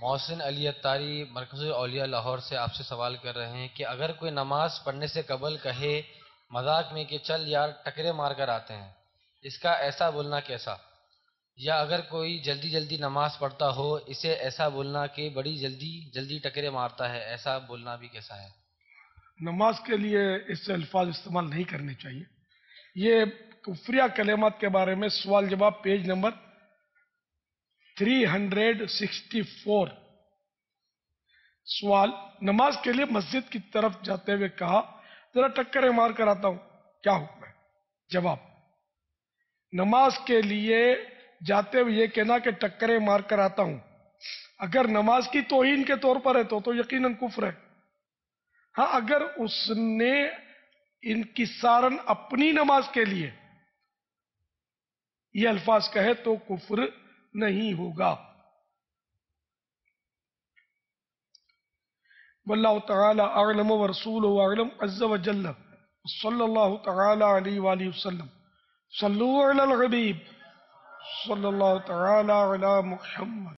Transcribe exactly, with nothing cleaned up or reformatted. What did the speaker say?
محسن علی اتاری مرکز اولیاء لاہور سے آپ سے سوال کر رہے ہیں کہ اگر کوئی نماز پڑھنے سے قبل کہے مذاق میں کہ چل یار ٹکرے مار کر آتے ہیں، اس کا ایسا بولنا کیسا؟ یا اگر کوئی جلدی جلدی نماز پڑھتا ہو، اسے ایسا بولنا کہ بڑی جلدی جلدی ٹکرے مارتا ہے، ایسا بولنا بھی کیسا ہے؟ نماز کے لیے اس سے الفاظ استعمال نہیں کرنے چاہیے۔ یہ کفریہ کلمات کے بارے میں سوال جواب پیج نمبر تین سو چوالیس۔ سوال: نماز کے لیے مسجد کی طرف جاتے ہوئے کہا ذرا ٹکرے مار کر آتا ہوں، کیا حکم ہے؟ جواب: نماز کے لیے جاتے ہوئے یہ کہنا کہ ٹکرے مار کر آتا ہوں اگر نماز کی توہین کے طور پر ہے تو تو یقیناً کفر ہے۔ ہاں، اگر اس نے انکسارن اپنی نماز کے لیے یہ الفاظ کہے تو کفر نہیں ہوگا۔ واللہ تعالی اعلم ورسولہ اعلم عز وجل، صلی اللہ تعالی علیہ وآلہ وسلم۔ صلو علی الحبیب صلی اللہ تعالی علی محمد۔